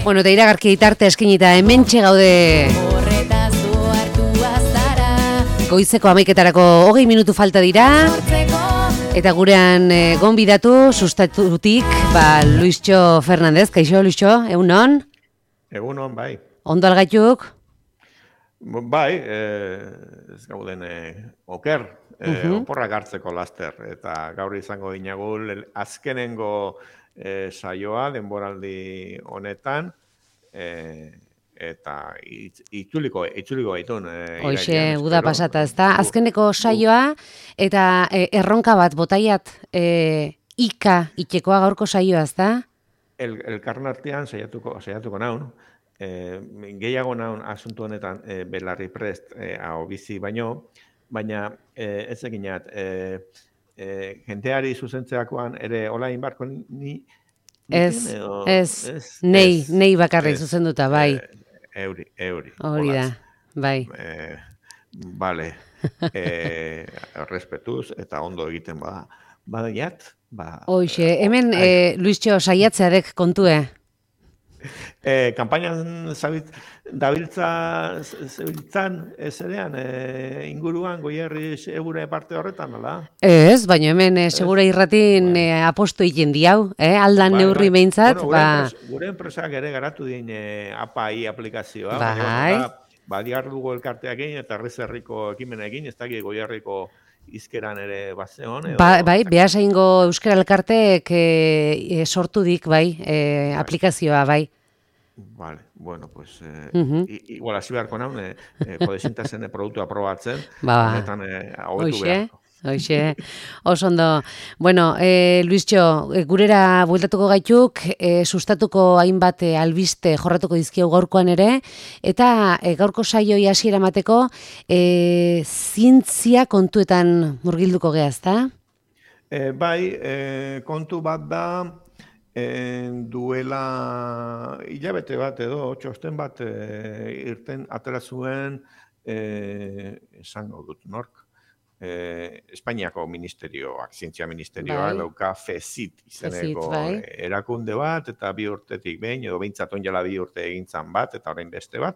Bueno, eta iragarki ditarte eskinita hementxe gaude. Goizeko 11:00 20 minutu falta dira. Eta gurean gonbidatu sustatutik, Luischo Fernandez. Kaixo, Luischo, egunon? Egunon, bai. Ondo algaituk? Bai, ez gauden oker, oporrak hartzeko laster. Eta gaur izango dinagu azkenengo saioa denboraldi honetan, eta itzuliko baitun. Hoxe, uda pasata, ez da? Azkeneko saioa, eta erronka bat, botaiat, ika itxekoa gaurko saioa, ez da? Elkarren artean saiatuko naun, gehiago naun asuntu honetan belarri prest hau bizi baina ez eginat, jenteari zuzentzeakoan ere olain barko ni nei bakarrik zuzenduta, bai. Euri. Hori da, bai. Bale, respetuz eta ondo egiten badaiat. Hoxe, hemen Luischo saiatzeadek kontue. Kampainan dabiltzan ezerean inguruan Goierri segure parte horretan, ala? Ez, baina hemen segura irratin aposto egin diau, aldan neurri behintzat. Gure enpresak ere garatu dien API aplikazioa. Bai. Badiar dugu elkarteakin eta herriko ekimenekin, ez dakit Goierriko izkeran ere bazeon. Bai, behasaingo euskara elkarteek sortudik, bai, aplikazioa, bai. Vale, bueno, pues igual hasi beharko naun, kodesintazen produktua probatzen, honetan hobetu beharko. Hoxe, oso ondo. Bueno, Luischo, gurera bueltatuko gaituk, sustatuko hainbat albiste jorratuko dizkiau gaurkoan ere, eta gaurko saioi hasiera emateko zientzia kontuetan murgilduko gea, ezta? Bai, kontu bat da, duela hilabete bat edo, txosten bat irten atera zuen, esango dut nork, Espainiako ministerioak, zientzia ministerioak, dauka FECIT izeneko erakunde bat, eta 2 urtetik behin, edo behintzat onjala 2 urte egintzan bat, eta orain beste bat,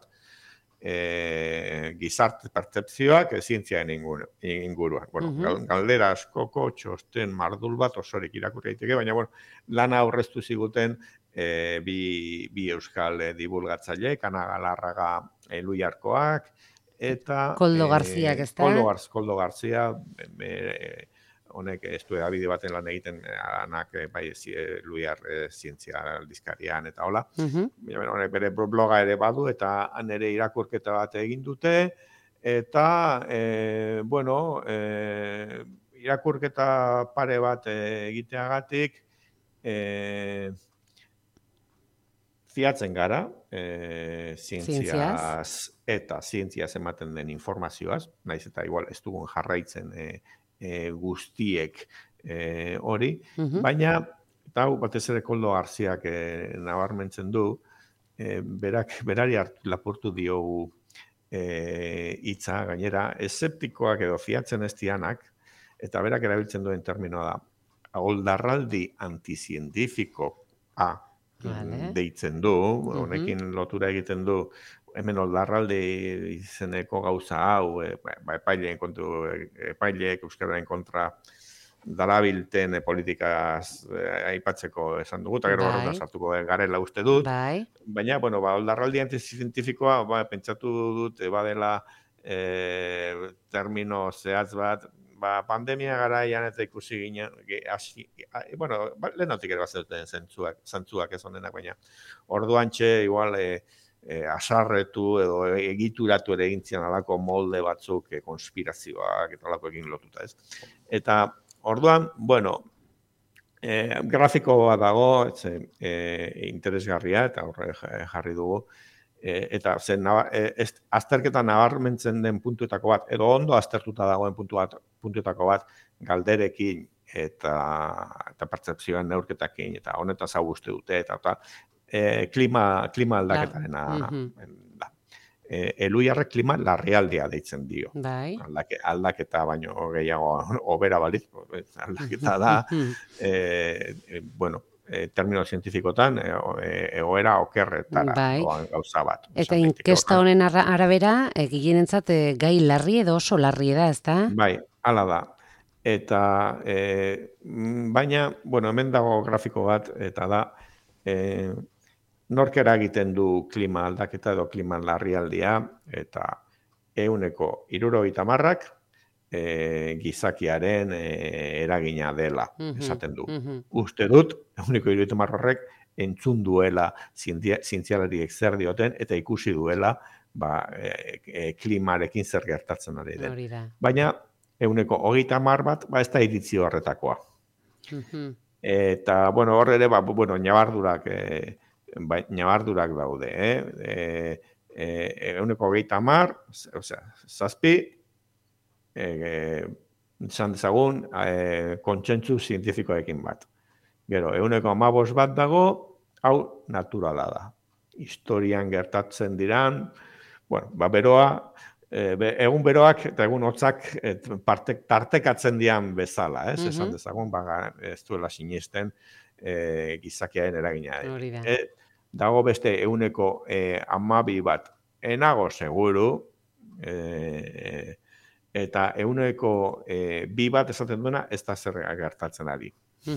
gizarte pertzepzioak zientziaen inguruan. Bueno, galdera askoko txosten mardul bat osorik irakurri daiteke, baina lana aurreztu ziguten bi euskal divulgatzaile, Ana Galarraga Luiarkoak, eta Koldo Garziak, ez da? Koldo Garzia, honek estu edabide baten lan egiten anak bai Luiar zientzia aldizkarian eta hola. Honek bere bloga ere badu eta han ere irakurketa bat egin dute eta irakurketa pare bat egiteagatik fiatzen gara, zientziaz eta zientziaz ematen den informazioaz, naiz eta igual ez dugun jarraitzen guztiek hori, baina, eta batez ere Koldo Garziak nabarmentzen du, berari lapurtu diogu hitza, gainera, eseptikoak edo fiatzen ez dianak, eta berak erabiltzen duen terminoa da, oldarraldi antizientifikoa deitzen du, honekin lotura egiten du, hemen oldarralde izeneko gauza hau, epaileek euskararen kontra darabilten politikaz aipatzeko esan dugu, eta gero horretan sartuko garela uste dut. Baina, oldarraldi antizientifikoa, pentsatu dut, badela termino zehatz bat, pandemia garaian eta ikusi ginen, lehenotik ere bazuten zantzuak ez honenak, baina orduan igual asarretu edo egituratu ere egintzian alako molde batzuk konspirazioak eta alako egin lotuta, ez? Eta orduan, grafikoa dago, interesgarria eta horre jarri dugu, eta azterketa nabarmentzen den puntuetako bat, edo ondo aztertuta dagoen puntuetako bat, galderekin eta pertzepzioen neurketakin, eta honetaz hau uste dute, eta klima aldaketaren da. Eluiarrek klima larrialdia deitzen dio. Aldaketa baino gehiago obera balitz, aldaketa da, termino zientifikotan, egoera okerretara Bai. doan gauza bat. Eta inkesta honen arabera, gehienentzat gai larri edo oso larri da, ezta? Bai, hala da. Eta, baina, bueno, hemen dago grafiko bat, eta da, nork eragiten du klima aldaketa edo klima larrialdia, eta 70%ak gizakiaren eragina dela, esaten du. Uste dut, 70% horrek entzun duela zientzialariek zer dioten, eta ikusi duela klimarekin zer gertatzen ari den. Hori da. Baina, 30% bat, ez da iritzi horretakoa. Eta, bueno, hor ere, ñabardurak daude, 30%, osea, 7, izan dezagun, kontsentsu zientifikoekin bat. Gero, 15% bat dago, hau naturala da. Historian gertatzen diran, bueno, beroa, egun beroak eta egun hotzak tartekatzen dian bezala, esan dezagun, ez duela sinesten gizakiaren eragina. Dago beste 12% bat, enago seguru, eta 2% bat esaten duena ez da zer gertatzen ari.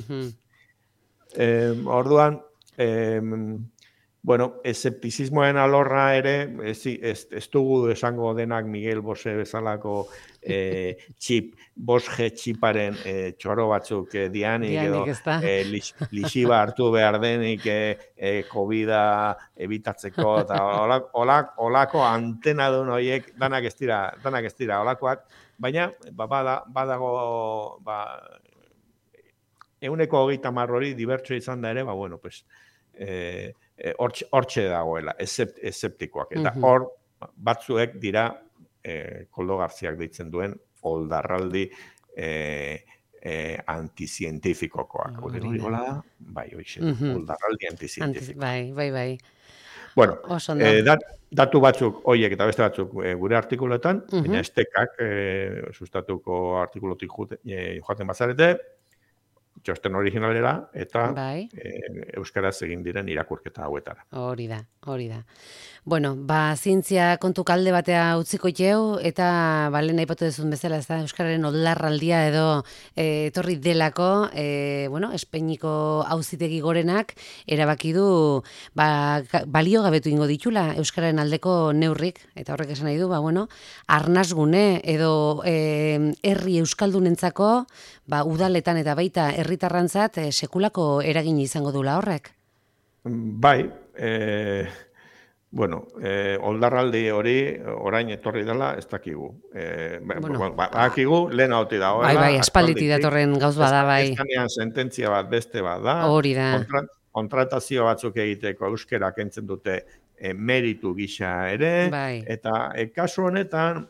Orduan, bueno, eseptizismoen alorra ere, ez dugu esango denak Miguel Bosé bezalako Bosge txiparen txoro batzuk dianik edo lixiba hartu behar denik COVID-a ebitatzeko, eta olako antena duen horiek danak ez dira olakoak, baina badago 30% hori dibertsio izan da ere, bueno, pues, hortxe dagoela, eseptikoak. Eta hor, batzuek dira, Koldo Garziak deitzen duen, oldarraldi antizientifikokoak. Bai, oldarraldi antizientifikoak. Bai. Bueno, datu batzuk, oiek eta beste batzuk gure artikuletan, baina estekak sustatuko artikulotik joaten bazarete, txosten originalera eta euskaraz egin diren irakurketa hauetara. Hori da. Bueno, zientzia kontu kalde batea utziko jau, eta lehen aipatu duzun bezala, ez da, euskararen oldarraldia edo etorri delako, Espainiko auzitegi gorenak erabaki du balio gabetu ingo ditula euskararen aldeko neurrik, eta horrek esan nahi du, arnasgune edo herri euskaldunentzako, udaletan eta baita herritarrantzat sekulako eragin izango dula horrek. Bai, oldarraldi hori orain etorri dela ez dakigu. Dakigu, lehen hauti dagoela. Bai, aspalditi datorren gauz bada, bai. Eskanean sententzia bat beste bat da. Hori da. Kontratazio batzuk egiteko euskera kentzen dute meritu gisa ere. Eta kasu honetan,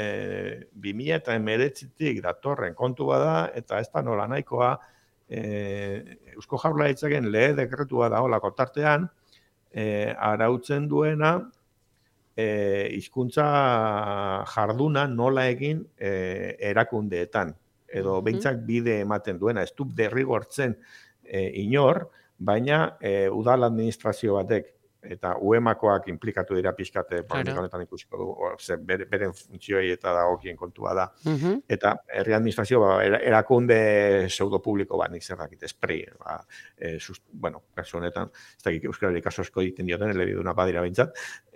2019tik datorren kontu bada, eta ez da nola nahikoa, Eusko Jaurlaritzaren lege dekretua dagoelako tartean, arautzen duena hizkuntza jarduna nola egin erakundeetan, edo behintzak bide ematen duena, ez du derrigortzen inor, baina udal administrazio batek eta UEMakoak inplikatu dira pixkate, honetan ikusiko du, beren funtzioi eta dagokien kontua da. Eta herri administrazio erakunde pseudopubliko bat, nik zerrakit, espri. Kasu honetan, ez dakik euskarari kaso asko egiten dioten, elebiduna badira behintzat.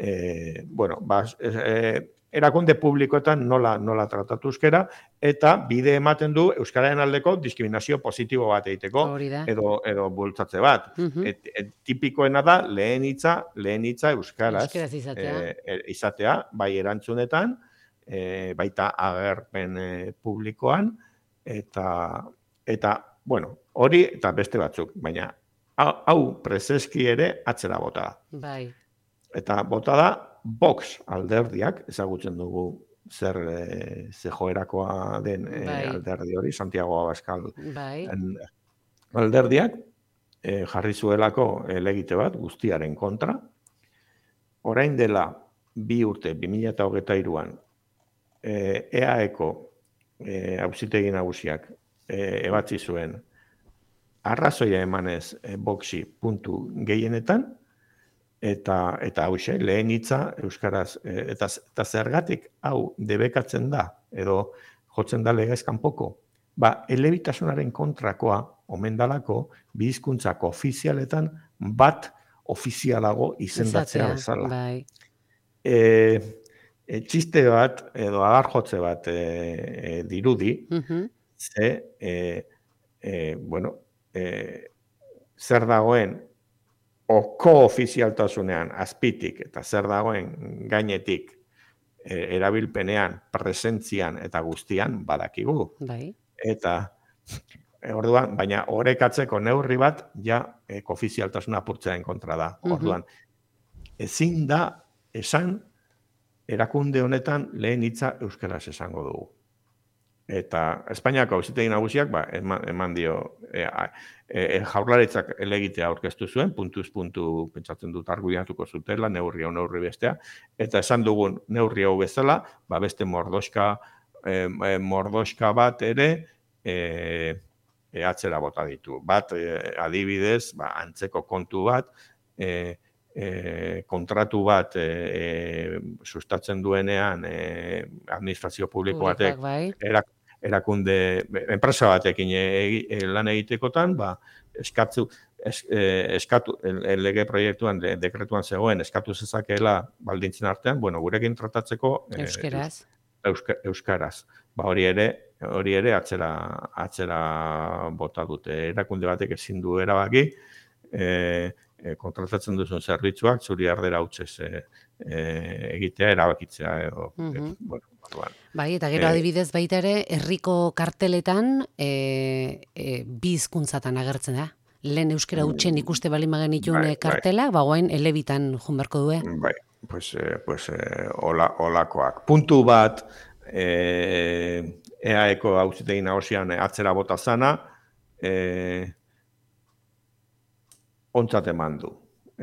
Erakunde publikoetan nola tratatu euskera, eta bide ematen du euskararen aldeko diskriminazio positibo bat egiteko, edo bultzatze bat. Tipikoena da lehen hitza euskaraz izatea, bai erantzunetan, baita agerpen publikoan, eta hori eta beste batzuk, baina hau prezeski ere atzera bota da. Eta bota da, Vox alderdiak, ezagutzen dugu zer joerakoa den alderdi hori, Santiago Abascal alderdiak, jarri zuelako elegite bat guztiaren kontra. Orain dela 2 urte, 2023an, EAEko auzitegi nagusiak ebatzi zuen arrazoia emanez boxi puntu gehienetan, eta hauxe, lehen hitza euskaraz, eta zergatik hau debekatzen da, edo jotzen da legez kanpoko, elebitasunaren kontrakoa, omen dalako, bi hizkuntzak ofizialetan bat ofizialago izendatzea bezala. Bai. Txiste bat, edo adar jotze bat dirudi, ze, zer dagoen ko-ofizialtasunean azpitik eta zer dagoen gainetik erabilpenean, presentzian eta guztian badakigu. Bai. Eta orduan, baina orekatzeko neurri bat ja koofizialtasuna apurtzearen kontra da. Orduan, ezin da esan erakunde honetan lehen hitza euskaraz esango dugu. Eta Espainiako auzitegi nagusiak eman dio Jaurlaritzak helegitea aurkeztu zuen, puntuz puntu pentsatzen dut argudiatuko zutela, neurri hau neurri bestea, eta esan dugun neurri hau bezala, beste mordoska bat ere atzera bota ditu. Bat adibidez, antzeko kontu bat, kontratu bat sustatzen duenean administrazio publiko batek erakunde, enpresa batekin lan egitekotan, eskatu lege proiektuan, dekretuan zegoen, eskatu zezakeela baldintzen artean, gurekin tratatzeko euskaraz. Hori ere atzera bota dute. Erakunde batek ezin du erabaki, kontratatzen duzun zerbitzuak, zuri ardera hutsez egitea, erabakitzea edo, Bai, eta gero adibidez baita ere, herriko karteletan bi hizkuntzatan agertzen da. Lehen euskara hutsen ikuste bali magenitun kartelak, guain elebitan junberko due. Bai, olakoak. Puntu bat, EAeko auzitegi nagusian atzera bota zana, ontzat eman du.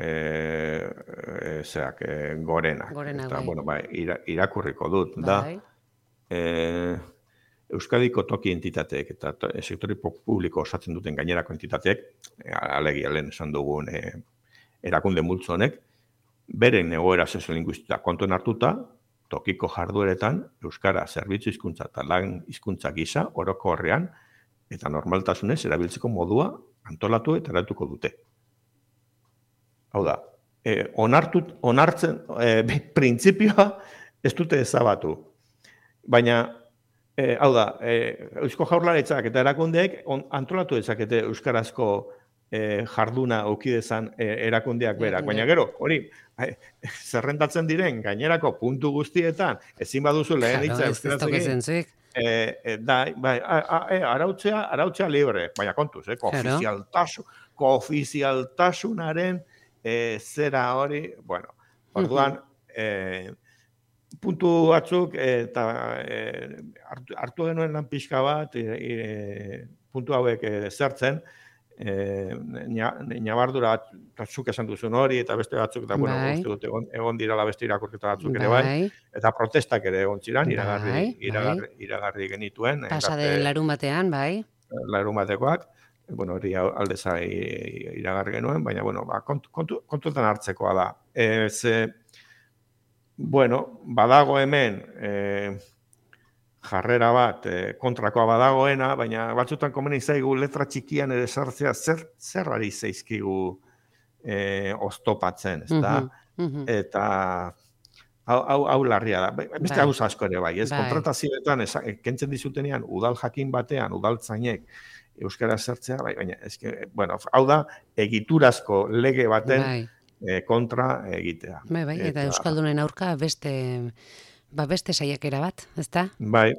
Gorenak. Eta, irakurriko dut. Da, Euskadiko toki entitateek eta sektori publiko osatzen duten gainerako entitateek, alegia lehen esan dugun erakunde multzo honek, beren egoera soziolinguistika kontuan hartuta, tokiko jardueretan, euskara zerbitzu hizkuntza eta lan hizkuntza gisa, orokorrean, eta normaltasunez erabiltzeko modua antolatu eta eratuko dute. Hau da, onartzen, printzipioa ez dute ezabatu. Baina, hau da, Eusko Jaurlaritzak eta erakundeek antolatu dezakete euskarazko jarduna aukidezan erakundeak berak. Baina gero, hori, zerrentatzen diren gainerako puntu guztietan, ezin baduzu lehen hitza euskaraz egin. Arautzea libre, baina kontuz, koofizialtasunaren zera hori, orduan, puntu batzuk, eta hartu genuen lan pixka bat, puntu hauek zertzen, nabardura batzuk esan duzun hori, eta beste batzuk, eta uste dut egon dirala beste irakurketa batzuk ere bai, eta protestak ere egon ziren, iragarri genituen. Pasaden larun batean, bai. Larun batekoak, hori aldeza iragarri genuen, baina, kontuetan hartzekoa da. Badago hemen jarrera bat kontrakoa badagoena, baina batzutan komeni zaigu letra txikian ere sartzea zer ari zaizkigu oztopatzen, ezta? Eta hau larria da. Beste hau asko ere bai, ez? Kontratazioetan kentzen dizutenean udal jakin batean, udaltzainek euskara zertzea, baina, hau da, egiturazko lege baten kontra egitea. Bai, eta Euskaldunen aurka beste saiakera bat, ezta? Bai.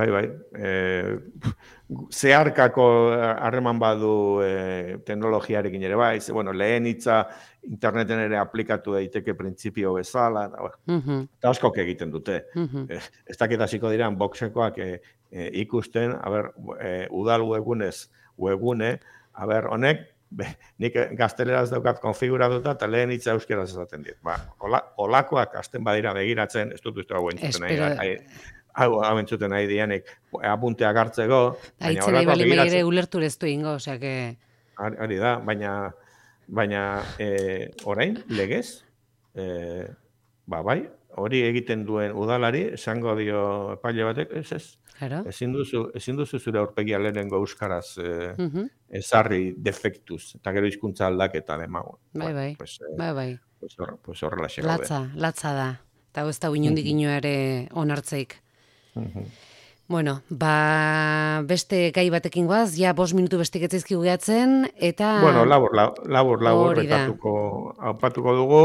Zeharkako harreman badu teknologiarekin ere bai, lehen hitza interneten ere aplikatu daiteke printzipio bezala, eta askok egiten dute. Ez dakit hasiko diran boxekoak ikusten, udal webgune, honek, nik gazteleraz daukat konfiguratuta eta lehen hitza euskeraz esaten dit. Olakoak hasten badira begiratzen, ez dut uste hau entzuten nahi dianik apunteak hartzeko. Aitzen nahi bali ere ulertu ez du ingo, osea que... Ari da, baina orain, legez, bai, hori egiten duen udalari, esango dio epaile batek, ez. Claro. Ezin duzu zure aurpegia lehenengo euskaraz ezarri defektuz, eta gero hizkuntza aldaketa demago. Bai. Pues horrelaxe gaude. Latza da. Eta ez da inondik ere onartzeik. Bueno, beste gai batekin goaz, ja 5 minutu bestik etzaizkigu gehatzen, eta... Bueno, labur, aipatuko dugu,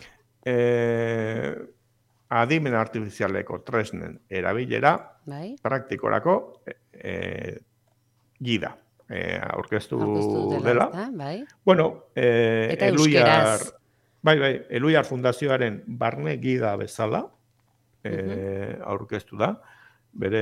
adimen artifizialeko tresnen erabilera, praktikorako gida. Aurkeztu dela. Bueno, eta euskeraz. Eluiar Fundazioaren barne gida bezala aurkeztu da, bere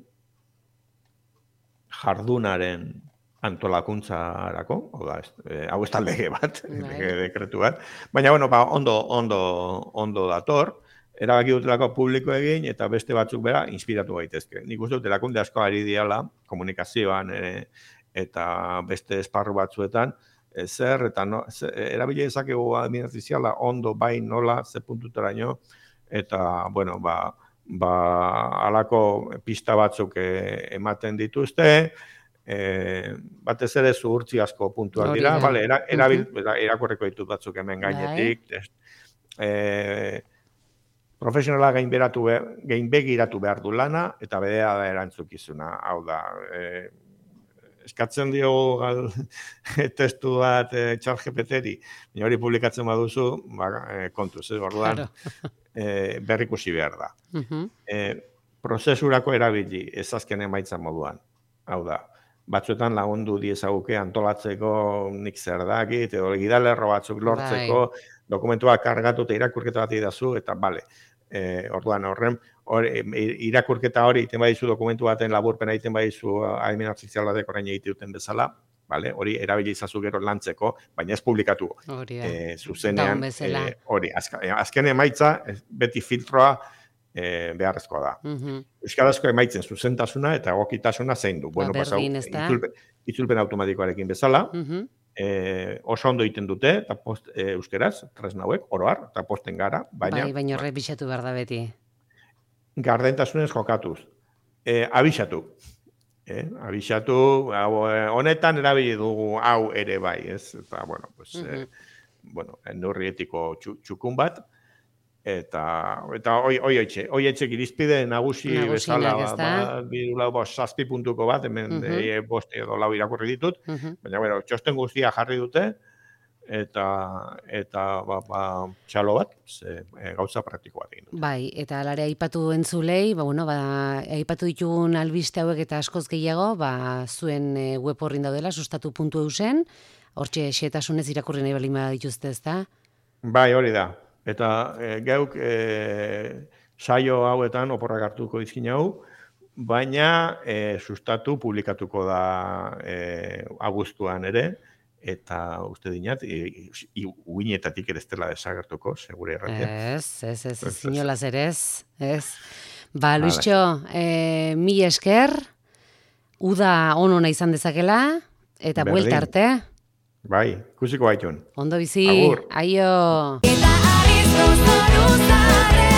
jardunaren antolakuntzarako, hau ez da lege bat, lege dekretu bat, baina ondo dator, erabaki dutelako publiko egin, eta beste batzuk bera inspiratu gaitezke. Nik uste dut erakunde asko ari diala, komunikazioan eta beste esparru batzuetan, zer eta erabile dezakegu administraziala ondo bai nola, ze puntutaraino, eta, bueno, alako pista batzuk ematen dituzte, batez ere zuhurtzi asko puntuak dira, erakorreko ditut batzuk hemen gainetik, profesionala gainbegiratu behar du lana, eta bedea da erantzukizuna, hau da, eskatzen dio testu bat ChatGPT-ri, hori publikatzen baduzu, kontuz, orduan, berrikusi behar da. Prozesurako erabili, ez azken emaitza moduan. Hau da, batzuetan lagundu diezaguke antolatzeko nik zer dakit, edo gidalerro batzuk lortzeko, dokumentuak kargatu eta irakurketa bat idazu, eta bale. Orduan horren, irakurketa hori egiten badizu dokumentu baten laburpena egiten badizu adimen artifizial batek orain egite duten bezala, hori erabili izazu gero lantzeko, baina ez publikatu zuzenean hori. Azken emaitza, beti filtroa beharrezkoa da. Euskarazko emaitzen zuzentasuna eta egokitasuna zein du. Itzulpen automatikoarekin bezala, oso ondo egiten dute, eta euskeraz, tresna hauek, oroar, eta posten gara, baina horre bisatu behar da beti. Gardentasunez jokatuz. Abixatu. Abixatu, honetan erabili dugu hau ere bai, ez? Eta, neurri etiko txukun bat, eta hoietxek irizpide nagusi bezala, birula 7 puntuko bat, hemen 5 edo 4 irakurri ditut, baina, txosten guztia jarri dute, eta txalo bat, gauza praktiko bat egin dut. Bai, eta alare aipatu entzulei, aipatu ditugun albiste hauek eta askoz gehiago, zuen web horrin daudela, sustatu.eusen, hortxe xetasunez irakurri nahi balima dituzte, ezta? Bai, hori da. Eta geuk saio hauetan oporrak hartuko dizkin hau, baina sustatu publikatuko da abuztuan ere, eta uste dinat, uinetatik ere ez dela desagertuko, segure erratia. Ez, zinolaz ere ez. Luistxo, mil esker, uda onona izan dezakela, eta buelta arte. Bai, ikusiko baitun. Ondo bizi, Agur. aio. Eta ariz